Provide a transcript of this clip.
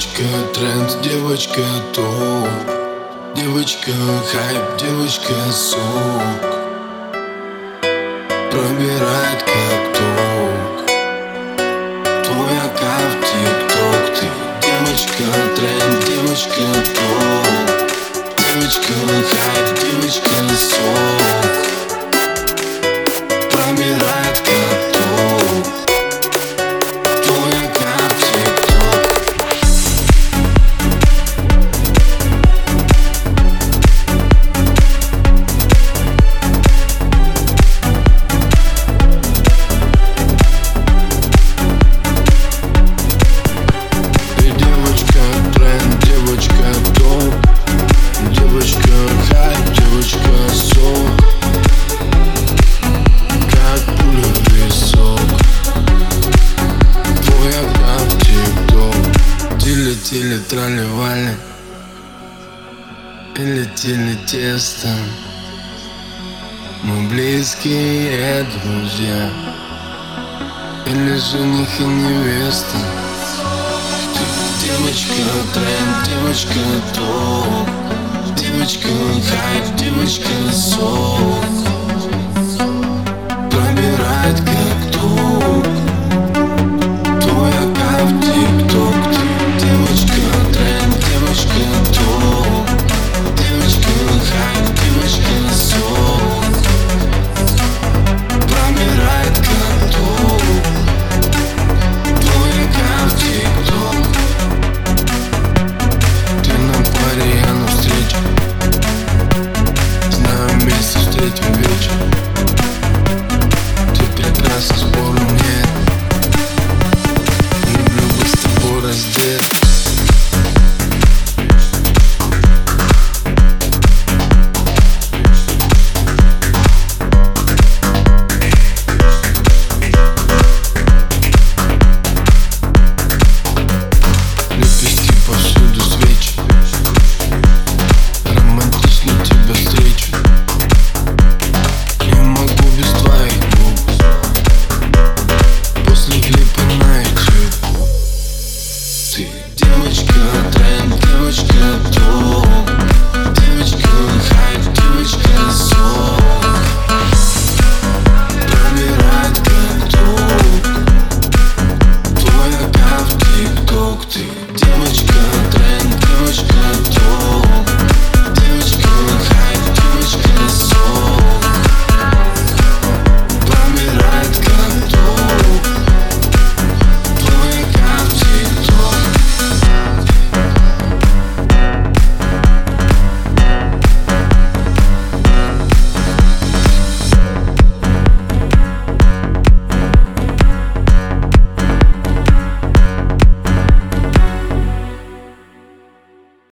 Девочка тренд, девочка топ, девочка хайп, девочка сок, пробирает как ток. Твой аккаунт в ТикТок. Ты девочка тренд, девочка топ, девочка хайп, девочка сок, пробирает как ток. Твой аккаунт в ТикТок. Ты девочка тренд, девочка топ, девочка хайп, девочка сок, как пуля в висок. Твой аккаунт в ТикТок. Тили-тили трали-вали, или тили тесто. Мы близкие друзья, или жених и невеста. Ты девочка тренд, девочка топ, девочка хайп, девочка сок, пробирает как ток. Твой аккаунт в ТикТок. Ты девочка тренд, девочка топ, девочка хайп, девочка сок, пробирает как ток. Твой аккаунт в ТикТок. Ты на паре, я на встрече. Знаю, вместе встретим вечер. Ты прекрасна, спору нет. Люблю быть с тобой раздет. Лепестки повсюду, свечи. Романтично тебя встречу. Не могу без твоих губ. После клипа на YouTube. Ты девочка тренд, девочка топ, девочка хайп, девочка сок,